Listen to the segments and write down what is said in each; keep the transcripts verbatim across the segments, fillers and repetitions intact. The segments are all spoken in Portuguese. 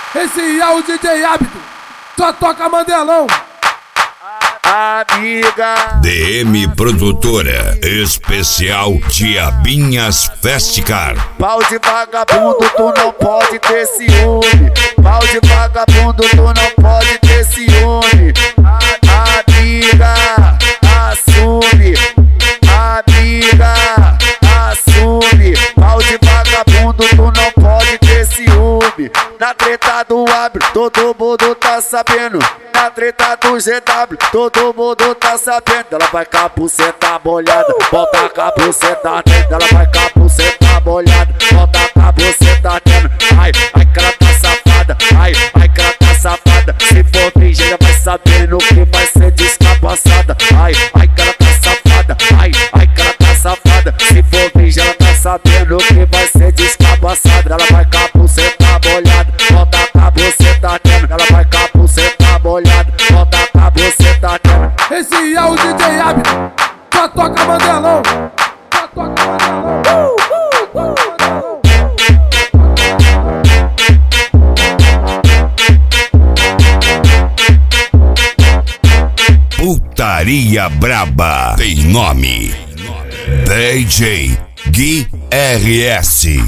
Esse é o D J Hábito, só toca Mandelão. Amiga D M Produtora Especial Diabinhas Festicar. Pau de vagabundo, tu não pode ter ciúme. Pau de vagabundo, tu não pode ter ciúme. Amiga, assume. Amiga, assume. Pau de vagabundo, tu não pode ter ciúme. Na treta do Abre, todo mundo tá sabendo. Na treta do G W, todo mundo tá sabendo. Ela vai com a buceta molhada, volta com a buceta dentro. Ela vai com a buceta molhada, volta com a buceta dentro. Ai, ai que ela tá safada, ai, ai que ela tá safada. Se for virgem, ela vai sabendo que vai ser descabaçada. Ai, ai que ela tá safada, ai, ai que ela tá safada. Se for virgem, ela tá sabendo que vai ser descabaçada. Ela vai com a buceta molhada, volta com a buceta dentro. Ela vai com a buceta molhada, volta com a buceta dentro. Esse é o D J Hábito, só toca Mandelão. Só toca Mandelão. Uh, uh, uh. Putaria Braba tem nome: D J Gui R S.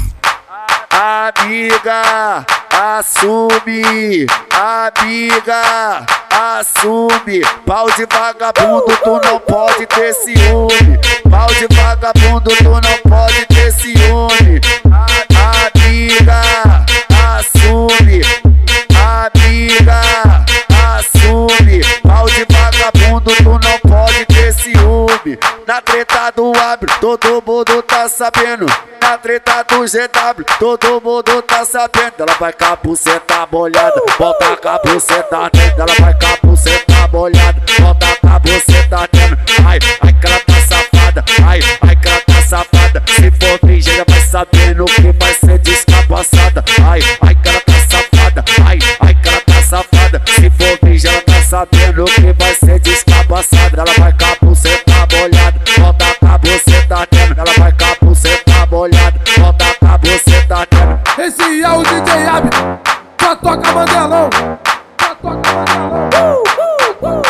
Amiga, assume. Amiga, assume. Pau de vagabundo, tu não pode ter ciúme. Pau de vagabundo, tu não pode ter ciúme. Amiga, assume. Amiga, assume. Pau de vagabundo, tu não pode ter ciúme. Na treta do Abre, todo mundo tá sabendo. Na treta do G W, todo mundo tá sabendo. Ela vai com a buceta molhada, volta com a buceta dentro. Ela vai com a buceta molhada, volta com a buceta dentro. Ai, ai que ela tá safada, ai, ai que ela tá safada. Se for virgem, ela vai sabendo que vai ser descabaçada. Ai, ai que ela tá safada, ai, ai que ela tá safada. Se for virgem, ela tá sabendo que vai ser descabaçada. Ela vai com a buceta molhada, volta com a buceta dentro. Ela vai com a buceta molhada, volta com a buceta dentro. Esse é o D J Hábito, só toca Mandelão. Só toca Mandelão. Uh, uh, uh.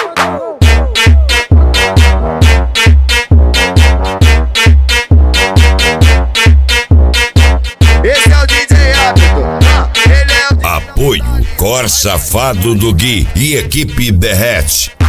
Esse é o D J Hábito, ah, ele é o... Apoio Cor Safado do Gui e equipe Derrete.